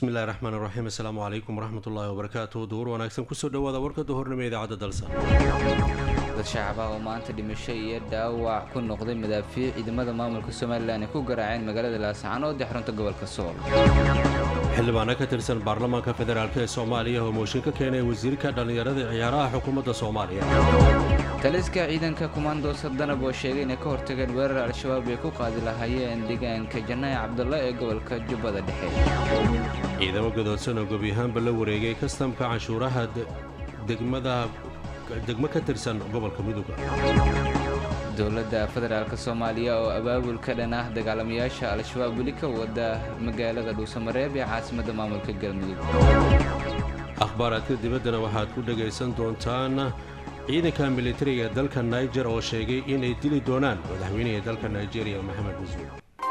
bismillahi raxmaan raxiim assalaamu calaykum waraxmatullaahi wabarakaatu duhur wanaagsan kusoo dhawaada warka duhurnimo idaacadda dalsan dad shacaba oo maanta dhimasho iyo dhaawac ku noqday madaafiic ciidamada maamulka somalilan ay ku garaaceen magaalada laascaanood ee xarunta gobolka sool xildhibaano ka tirsan baarlamaanka federaalk ee soomaaliya oo mooshin ka keenay wasiirka dhallinyarada ciyaaraha xukuumadda soomaaliya taliska ciidanka kumaandoosa danab oo sheegay inay ka hortageen weerar al-shabaab ay ku qaadi lahaayeen deegaanka janaaye cabdulla ee gobolka jubbada dhexe ciidamo gadoodsan oo gebi ahaanba la wareegay kastamka canshuuraha degmo ka tirsan gobolka midowga dowladda federaalk soomaaliya oo abaabul ka dhan ah dagaalamayaasha al-shabaab weli ka wada magaalada dhuusamareeb ee caasimadda maamulka galmudug akhbaaraadka dibaddana waxaad ku dhegaysan doontaan ciidanka militariga dalka niger oo sheegay inay dili doonaan madaxweynihii dalka nigeria maxamed musuud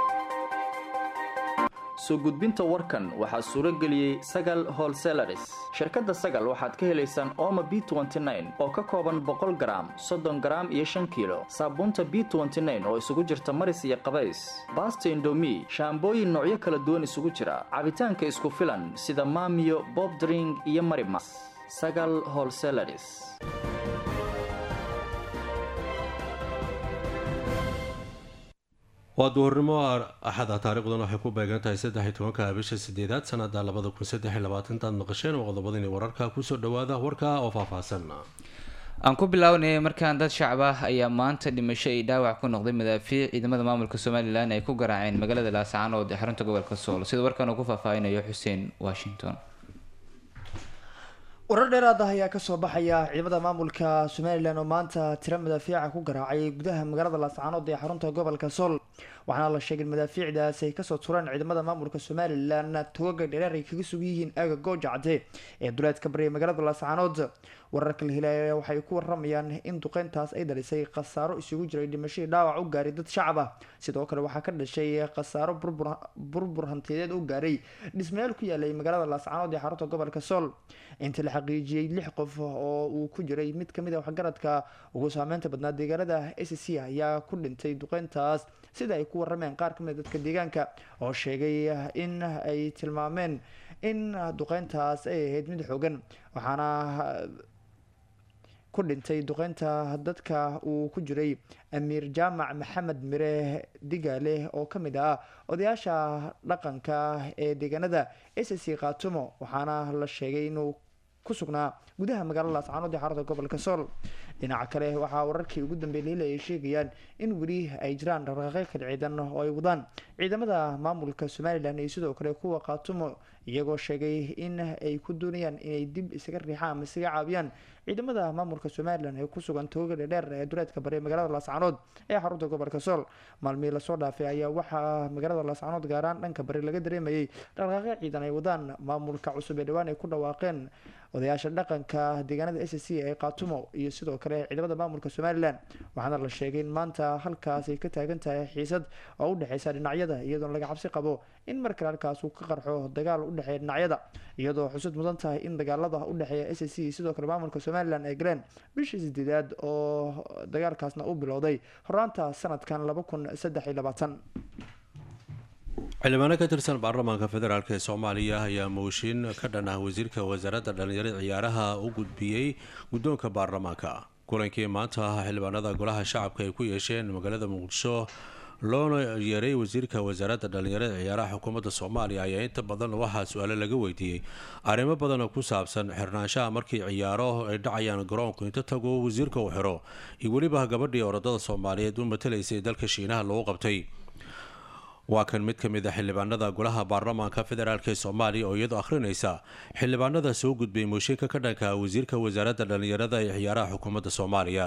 soo gudbinta warkan waxaa suuro geliyey sagal holselaris shirkadda sagal waxaad ka helaysaan ooma b oo ka kooban 100 garaam 30 garaam iyo 5 kiilo saabuunta b oo isugu jirta maris iyo qabays baasta indomi shaambooyin noocyo kala duwan isugu jira cabitaanka isku filan sida maamiyo bob dring iyo marimas sagal holselaris waa duhurnimo axada taariikhdan waxay ku beegan tahay 13 bisha 8aad sanada 2023 maqasheen oo qodobadani wararka kusoo dhawaada warka oo faahfaahsan aan ku bilaawnay markaan dad shacab ah ayaa maanta dhimasho iyo dhaawac ku noqday madaafiic ciidamada maamulka somalilan ay ku garaaceen magaalada laascaanood ee xarunta gobolka sool sida warkan uu ku faahfaahinayo xuseen washington warar dheeraad ah ayaa kasoo baxaya ciidamada maamulka somalilan oo maanta tiro madaafiica ku garaacay gudaha magaalada laascaanood ee xarunta gobolka sool waxaana la sheegay in madaafiicdaas ay kasoo tureen ciidamada maamulka somalilan togaga dheereer ay kaga sugan yihiin aaga gooja cadde ee duleedka bariya magaalada laascaanood wararka la helaya waxay ku waramayaan in duqeyntaas ay dhalisay khasaaro isugu jiray dhimashadii dhaawac u gaaray dad shacab ah sidoo kale waxaa ka dhashay khasaaro burbur hantiyadeed u gaaray dhismayaal ku yaalay magaalada laascaanood ee xarunta gobolka sool inta la xaqiijiyey 6 qof oo uu ku jiray mid kamid ah waxgaradka ugu saameynta badnaa deegaanada SC ayaa ku dhintay duqeyntaas sida ay ku warameen qaar kamid dadka deegaanka oo sheegay in ay tilmaameen in duqeyntaas ay ahayd mid xoogan waxaana ku dhintay duqeynta dadka uu ku jiray amiir jaamac maxamed mire digaale oo kamid ah odayaasha dhaqanka ee deegaanada SC qaatumo waxaana la sheegay inuu ku sugnaa gudaha magaalada laascaanood ee xarunta gobolka sool dhinaca kale waxaa wararkii ugu dambeeyay ay sheegayaan in weli ay jiraan dhaqdhaqaaqyo kala ciidan oo ay wadaan ciidamada maamulka somalilan iyo sidoo kale kuwa qaatumo iyagoo sheegay in ay ku doonayaan inay dib isaga riixaan ama isaga caabiyaan ciidamada maamulka somalilan ee ku sugan togaga dheer ee duleedka bari magaalada laascaanood ee xarunta gobolka sool maalmihii lasoo dhaafay ayaa waxaa magaalada laascaanood gaaraan dhanka bari laga dareemayay dhaqdhaqaaqyo ciidan ay wadaan maamulka cusub ee dhawaan ay ku dhawaaqeen odayaasha dhaqanka deegaanada SC ee qaatumo iyo sidoo kale ciidamada maamulka somalilan waxaana la sheegay in maanta halkaas ay ka taagan tahay xiisad oo u dhexeysa dhinacyada iyadoo laga cabsi qabo in markale halkaas uu ka qarxo dagaal u dhexeeya dhinacyada iyadoo xusud mudan tahay in dagaalada u dhexeeya SC sidoo kale maamulka somalilan ay galeen bishii 8aad oo dagaalkaasna u bilowday horaanta sanadkan 2023 xildhibaano ka tirsan baarlamaanka federaalk ee soomaaliya ayaa mooshin ka dhan ah wasiirka wasaaradda dhallinyarada ciyaaraha u gudbiyey guddoonka baarlamaanka kulankii maanta ah xildhibaanada golaha shacabka ay ku yeesheen magaalada muqdisho loona yeeray wasiirka wasaaradda dhallinyarada ciyaaraha xukuumadda soomaaliya ayaa inta badan waxaa su-aalo laga weydiiyey arrimo badan oo ku saabsan xirnaanshaha markii ciyaaro ay dhacayaan garoonku inta tago wasiirka uu xiro iyo weliba gabadhii orodada soomaaliyeed u matalaysay dalka shiinaha lagu qabtay waa kan mid ka mid a xildhibaanada golaha baarlamaanka federaalk ee soomaaliya oo iyadoo akhrinaysa xildhibaanada soo gudbay mooshinka ka dhanka wasiirka wasaaradda dhallinyarada ee ciyaaraha xukuumadda soomaaliya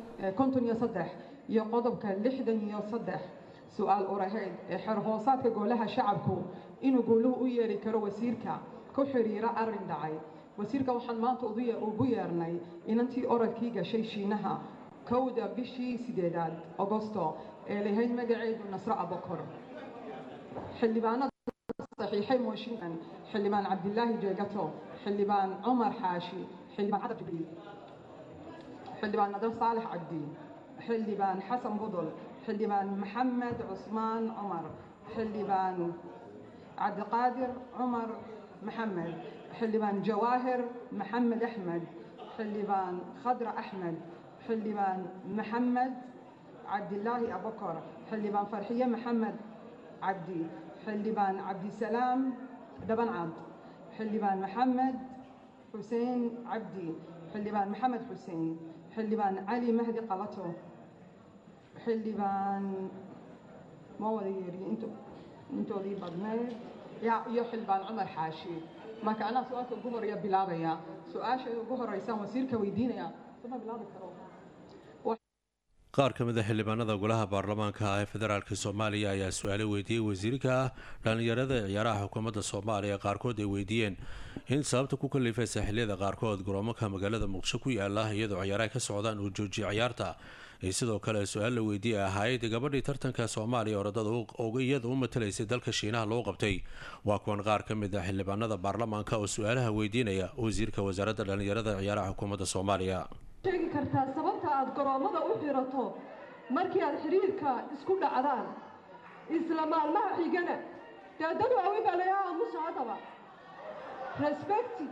53 iyo qodobka 63 su-aal uraheed ee xer hoosaadka golaha shacabku inuu goluhu u yeeri karo wasiirka ku xiriira arrin dhacay wasiirka waxaan maanta ugu yeernay inantii orodkii gashay shiinaha 1 bishii 8aad Agosto ee lahayd magaceedu Nasra Abakar xildhibaanada saxiixay mooshinkan xildhibaan Cabdilaahi Jeegato xildhibaan Cumar Xaashi xildhibaan Cabdi Jibriil xildhibaan Nadar Saalax Cabdi xildhibaan Xasan Budul xildhibaan Maxamed Cusmaan Cumar xildhibaan Cabdiqaadir Cumar محمد حلبان جواهر محمد أحمد حلبان خضرة أحمد حلبان محمد عبد الله أبو بكر حلبان فرحية محمد عبدي حلبان عبد السلام دبن عبد حلبان محمد حسين عبدي حلبان محمد حسين حلبان علي مهدي قلته حلبان ما وديري انتو ذي بدنير يا حلبان عمر حاشي ما كان سؤالك الجمهور يا بلابيا سؤال الجمهور رئيسان وزير كويدين يا ثم بلابي كروه qaar ka mid a xildhibaanada golaha baarlamaanka ee federaalk soomaaliya ayaa su-aalo weydiiyey wasiirka dhallinyarada ee ciyaaraha xukuumadda soomaaliya qaarkood ay weydiiyeen in sababta ku kalifaysa xilliyada qaarkood garoomanka magaalada muqdisho ku yaala iyadoo ciyaaraha ka socdaan uu joojiyo ciyaarta ay sidoo kale su-aal la weydiiyey ahayd gabadhii tartanka soomaaliya orodada iyada u matalaysay dalka shiinaha loo qabtay waa kuwan qaar ka mid a xildhibaanada baarlamaanka oo su-aalaha weydiinaya wasiirka wasaaradda dhallinyarada ee ciyaaraha xukuumadda soomaaliya sheegi kartaa sababta aad garoomada u xirato markii aad xiriirka isku dhacdaan isla maalmaha xigana daadadu awi baa laga aamusa haddaba respecti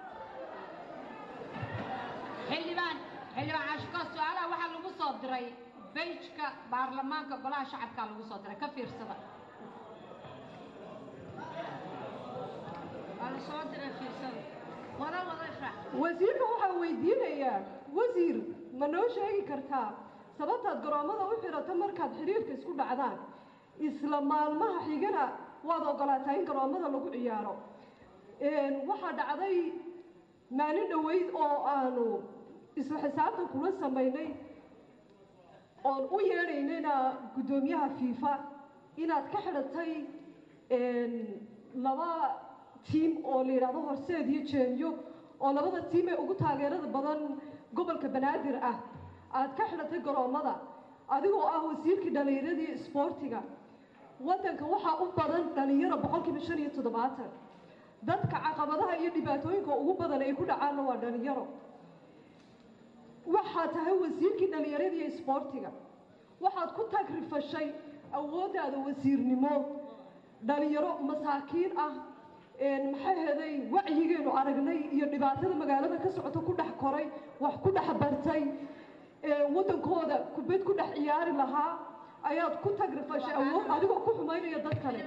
xildhibaan caashiko su-aalaha waxaa lagu soo diray bejka baarlamaanka golaha shacabka lagu soo diray ka fiirsada waa la soo diray fiirsada wasiirka waxaa weydiinayaa wasiir ma noo sheegi kartaa sababtaad garoomada u xirato markaad xiriirka isku dhacdaan isla maalmaha xigana waad ogolaataa in garoomada lagu ciyaaro waxaa dhacday maalin dhoweyd oo aanu isla xisaabtan kula samaynay oon u yeedhaynayna guddoomiyaha fiifa inaad ka xidhatay laba tiim oo la yidhaahdo horseed iyo jeenyo oo labada tiim ee ugu taageerada badan gobolka banaadir ah aad ka xidhatay garoomada adigoo ah wasiirkii dhallinyarada iyo isboortiga waddanka waxaa u badan dhallinyaro 57%. dadka caqabadaha iyo dhibaatooyinka ugu badan ay ku dhacaanna waa dhallinyaro. waxaa tahay wasiirkii dhallinyarada iyo isboortiga waxaad ku tagrifashay awooddaada wasiirnimo dhalinyaro masaakiin ah maxay heday wacyigeenu aragnay iyo dhibaatada magaalada ka socota ku dhex koray wax ku dhex bartay waddankooda kubad ku dhex ciyaari lahaa ayaad ku tagrifashay awood adigoo ku xumaynaya dad kale.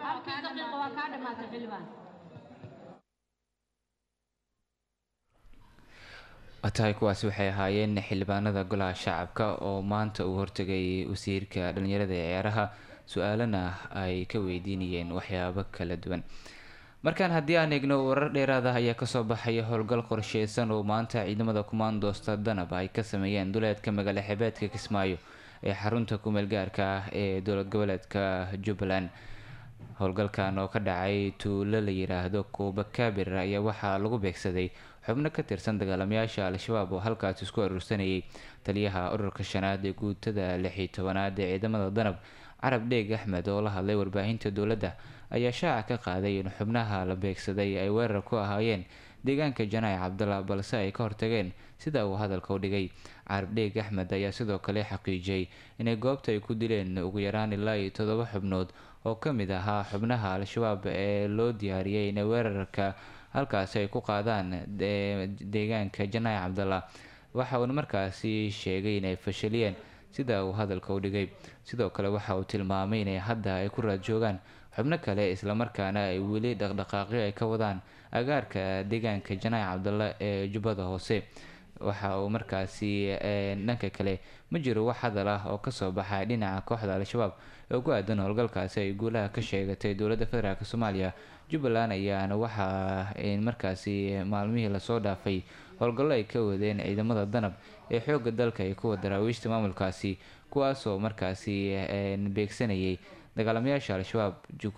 tahay kuwaasi waxay ahaayeen xildhibaanada golaha shacabka oo maanta uu hortegay wasiirka dhallinyarada ee ciyaaraha su-aalana ay ka weydiinayeen waxyaabo kala duwan. markaan haddii aan eegno warar dheeraad ah ayaa kasoo baxaya howlgal qorsheysan oo maanta ciidamada kumaandoosta danab ay ka sameeyeen duleedka magaalo xebeedka kismaayo ee xarunta kumeel gaarka ah ee dowlad goboleedka jubbaland. howlgalkan oo ka dhacay tuulo la yiraahdo kuuba kaabir ayaa waxaa lagu beegsaday xubno ka tirsan dagaalamayaasha al-shabaab oo halkaas isku aruursanayay. taliyaha ururka shanaad ee guutada 16aad ee ciidamada danab carab dheeg axmed oo la hadlay warbaahinta dowladda ayaa shaaca ka qaaday in xubnaha la beegsaday ay weerar ku ahaayeen deegaanka janaac cabdalla balse ay ka hortageen sida uu hadalka u dhigay. carab dheeg axmed ayaa sidoo kale xaqiijiyay inay goobta ay ku dileen ugu yaraan ilaa 7 xubnood oo ka mid ahaa xubnaha al-shabaab ee loo diyaariyay inay weerarka halkaasi ay ku qaadaan deegaanka janaac cabdalla. waxa uuna markaasi sheegay inay fashiliyeen sida uu hadalka u dhigay. sidoo kale waxa uu tilmaamay inay hadda ay ku raad joogaan xubno kale islamarkaana ay weli dhaqdhaqaaqyo ay ka wadaan agaarka deegaanka janaac cabdalla ee jubbada hoose. waxa uu markaasi dhanka kale ma jiro wax hadal ah oo kasoo baxay dhinaca kooxda al-shabaab ee ugu aadan howlgalkaasi ay guulaha ka sheegatay dowladda federaalk soomaaliya. jubbaland ayaana waxaa markaasi maalmihii lasoo dhaafay howlgallo ay ka wadeen ciidamada danab ee xooga dalka iyo kuwa daraawiishta maamulkaasi kuwaasoo markaasi beegsanayay dagaalamayaasha al-shabaab.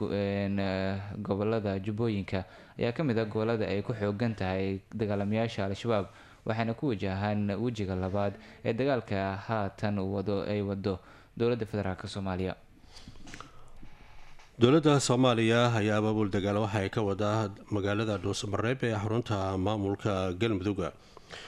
gobolada jubbooyinka ayaa ka mid ah gobolada ay ku xoogan tahay dagaalamayaasha al-shabaab waxaana ku wajahaan wejiga labaad ee dagaalka haatan ay wado dowladda federaalk soomaaliya. dowladda soomaaliya ayaa abaabul dagaal waxa ay ka wadaa magaalada dhuusamareeb ee xarunta maamulka galmudug.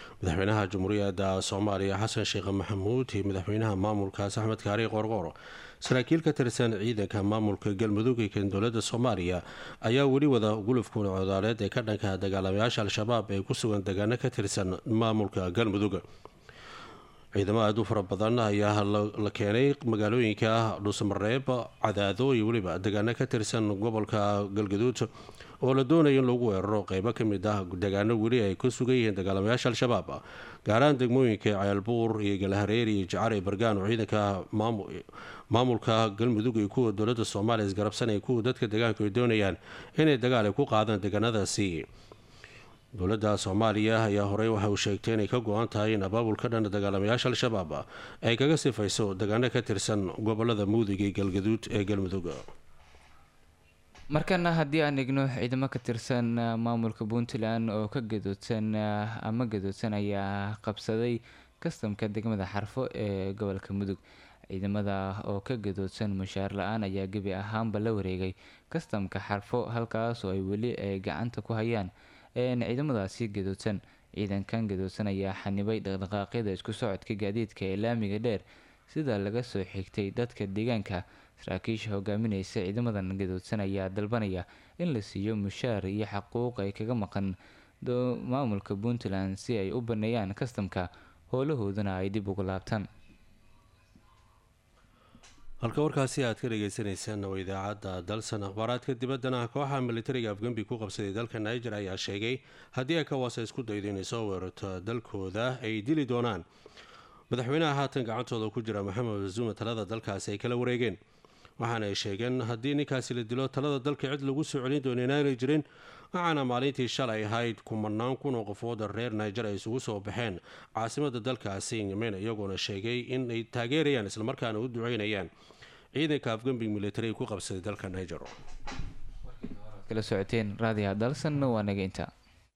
madaxweynaha jamhuuriyadda soomaaliya xasan sheekh maxamuud iyo madaxweynaha maamulkaas axmed kaari qoorqoor saraakiil ka tirsan ciidanka maamulka galmudug ee kan dowladda soomaaliya ayaa weli wada gulufka codaadeed ee ka dhanka dagaalamayaasha al-shabaab ee ku sugan deegaano ka tirsan maamulka galmudug. ciidamo aada u fara badan ayaa la keenay magaalooyinka dhuusamareeb, cadaado iyo weliba deegaano ka tirsan gobolka galgaduud oo la doonaya in lagu weeraro qeybo ka mid ah deegaano weli ay ku sugan yihiin dagaalamayaasha al-shabaab, gaar ahaan degmooyinka ceelbuur iyo galahareer iyo jacar iyo bargaan oo ciidanka maamulka galmudug iyo kuwa dowladda soomaaliya isgarabsanaya kuwa dadka deegaanku ay doonayaan inay dagaal ay ku qaadaan deegaanadaasi. dowladda soomaaliya ayaa horey waxa uu sheegtay inay ka go-an tahay in abaabulka dhan dagaalamayaasha al-shabaab ay kaga sifayso deegaano ka tirsan gobolada mudug iyo galgaduud ee galmudug. markana haddii aan eegno ciidamo ka tirsan maamulka puntland oo ka gadoodsan ayaa qabsaday kastamka degmada xarfo ee gobolka mudug. ciidamada oo ka gadoodsan mushaar la-aan ayaa gebi ahaanba la wareegay kastamka xarfo, halkaas oo ay weli gacanta ku hayaan ciidamadaasi gadoodsan. ciidankan gadoodsan ayaa xanibay dhaqdhaqaaqyada isku socodka gaadiidka ee laamiga dheer sida laga soo xigtay dadka deegaanka. saraakiisha hogaamineysa ciidamadan gadoodsan ayaa dalbanaya in la siiyo mushaar iyo xaquuq ay kaga maqan maamulka puntland si ay u baneeyaan kastamka howlahoodana ay dib ugu laabtaan. halka warkaasi aad ka dhageysaneysaan waa idaacadda dalsan. akhbaaraadka dibaddana kooxa militariga afgembi ku qabsaday dalka niger ayaa sheegay haddii ECOWAS isku daydo inay soo weerarto dalkooda ay dili doonaan. madaxweynaha haatan gacantooda ku jira maxamed bazuum talada dalkaasi ay kala wareegeen, waxaana ay sheegeen haddii ninkaasi la dilo talada dalka cid lagu soo celin doono inaanay jirin. waxaana maalintii shalay ahayd kumanaan kun oo qofood reer niger ay isugu soo baxeen caasimada dalkaasi yemen, iyagoona sheegay in ay taageerayaan islamarkaana u duceynayaan ciidanka afgembi militari ku qabsaday dalka niger. kala socoteen raadiyaha dalsan waa naga intaa.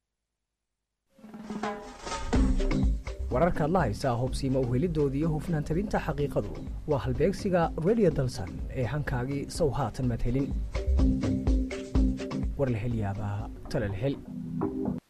wararkaad la haysaa hubsiima uhelidoodii iyo hufnaan tabinta xaqiiqadu waa halbeegsiga radio dalsan ee hankaagii sow haatan madhelin. warlahelyaabaha talalhel.